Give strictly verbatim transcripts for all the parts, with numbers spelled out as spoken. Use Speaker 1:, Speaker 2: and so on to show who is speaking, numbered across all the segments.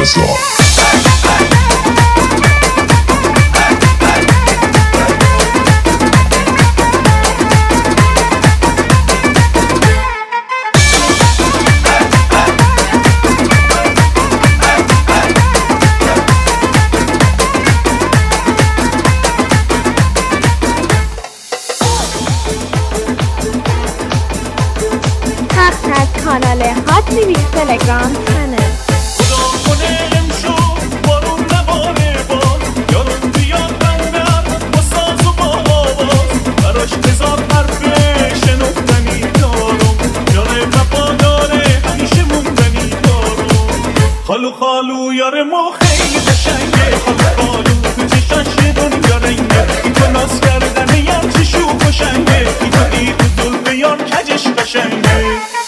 Speaker 1: علیرضا.
Speaker 2: پخش از کانال هات میوزیک تلگرام کانال.
Speaker 3: خدا کنه امشب بارون نباره باز، یارم بیاد بندر با ساز و با آواز، براش هزار حرفه شنفتنی دارم، یاره وفاداره همیشه موندنی دارم. خالو خالو یار ما خیلی قشنگه، خالو خالو تو چشاش دنیا رنگه، این تو ناز کردنه یم چه شوخ و شنگه، این تو ای تو ظلمه یار کجش قشنگه.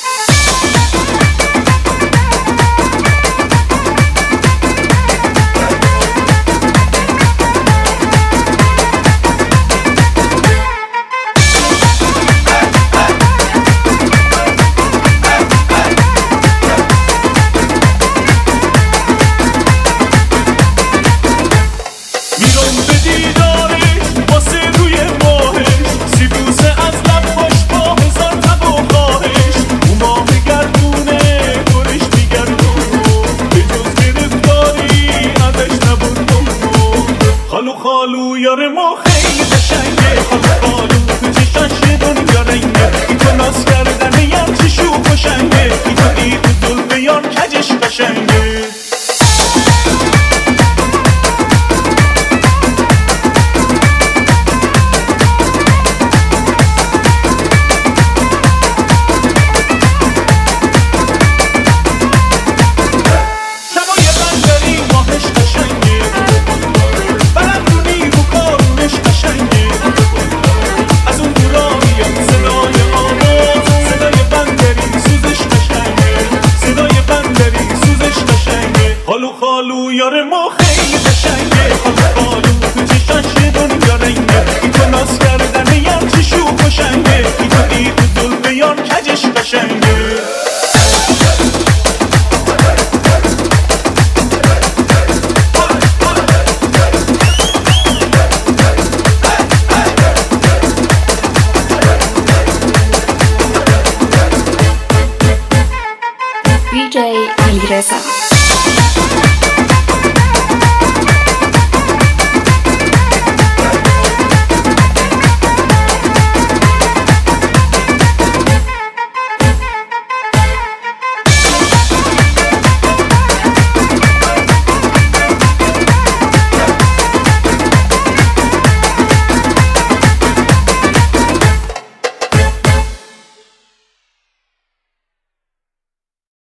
Speaker 3: خالو خالو یار ما خیلی قشنگه، خالو خالو تو چشاش دنیا رنگه، این تو ناز کردنه یم چه شوخ و شنگه، این تو ای تو ظلمه یار کجش قشنگه. خالو خالو یار ما خیلی قشنگه، خالو خالو تو چشاش دنیا رنگه، این تو ناز کردنه یم چه شوخ و شنگه، این تو ای تو ظلمه یار کجش قشنگه.
Speaker 4: دی جی علیرضا.